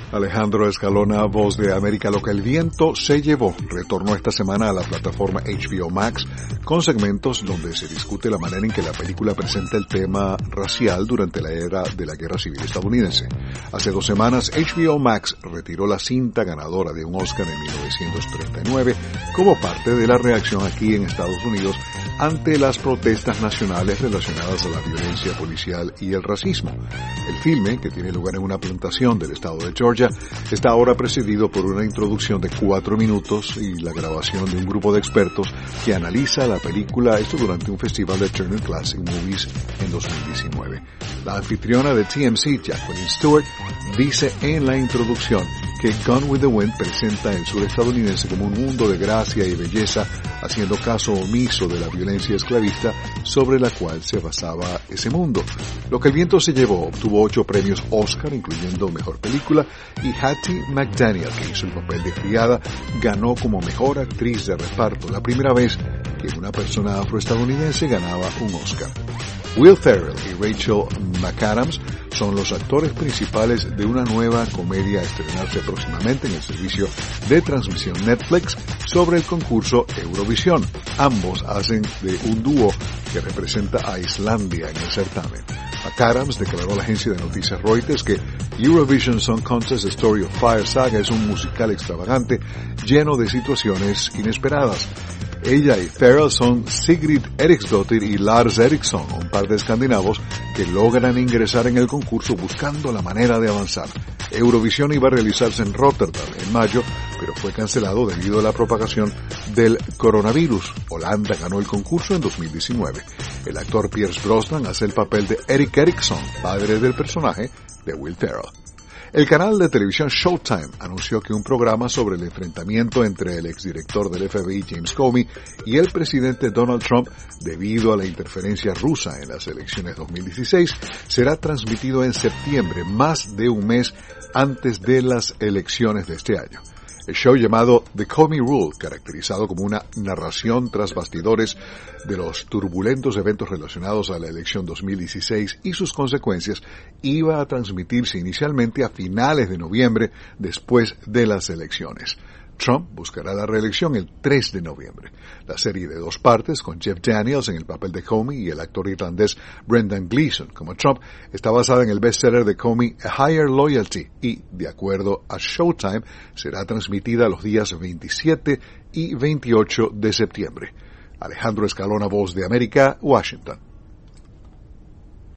Alejandro Escalona, Voz de América. Lo que el viento se llevó retornó esta semana a la plataforma HBO Max con segmentos donde se discute la manera en que la película presenta el tema racial durante la era de la Guerra Civil estadounidense. Hace 2 semanas, HBO Max retiró la cinta ganadora de un Oscar en 1939 como parte de la reacción aquí en Estados Unidos ante las protestas nacionales relacionadas a la violencia policial y el racismo. El filme, que tiene lugar en una plantación del estado de Georgia, está ahora precedido por una introducción de 4 minutos y la grabación de un grupo de expertos que analiza la película, esto durante un festival de Turner Classic Movies en 2019. La anfitriona de TMC, Jacqueline Stewart, dice en la introducción que Gone with the Wind presenta el sur estadounidense como un mundo de gracia y belleza, haciendo caso omiso de la violencia esclavista sobre la cual se basaba ese mundo. Lo que el viento se llevó obtuvo 8 premios Oscar, incluyendo Mejor Película, y Hattie McDaniel, que hizo el papel de criada, ganó como Mejor Actriz de Reparto, la primera vez que una persona afroestadounidense ganaba un Oscar. Will Ferrell y Rachel McAdams son los actores principales de una nueva comedia a estrenarse próximamente en el servicio de transmisión Netflix sobre el concurso Eurovisión. Ambos hacen de un dúo que representa a Islandia en el certamen. McAdams declaró a la agencia de noticias Reuters que Eurovision Song Contest Story of Fire Saga es un musical extravagante lleno de situaciones inesperadas. Ella y Ferrell son Sigrid Eriksdottir y Lars Eriksson, un par de escandinavos que logran ingresar en el concurso buscando la manera de avanzar. Eurovisión iba a realizarse en Rotterdam en mayo, pero fue cancelado debido a la propagación del coronavirus. Holanda ganó el concurso en 2019. El actor Pierce Brosnan hace el papel de Erik Eriksson, padre del personaje de Will Ferrell. El canal de televisión Showtime anunció que un programa sobre el enfrentamiento entre el exdirector del FBI James Comey y el presidente Donald Trump debido a la interferencia rusa en las elecciones 2016 será transmitido en septiembre, más de un mes antes de las elecciones de este año. El show llamado The Comey Rule, caracterizado como una narración tras bastidores de los turbulentos eventos relacionados a la elección 2016 y sus consecuencias, iba a transmitirse inicialmente a finales de noviembre después de las elecciones. Trump buscará la reelección el 3 de noviembre. La serie de 2 partes, con Jeff Daniels en el papel de Comey y el actor irlandés Brendan Gleeson como Trump, está basada en el bestseller de Comey, A Higher Loyalty, y, de acuerdo a Showtime, será transmitida los días 27 y 28 de septiembre. Alejandro Escalona, Voz de América, Washington.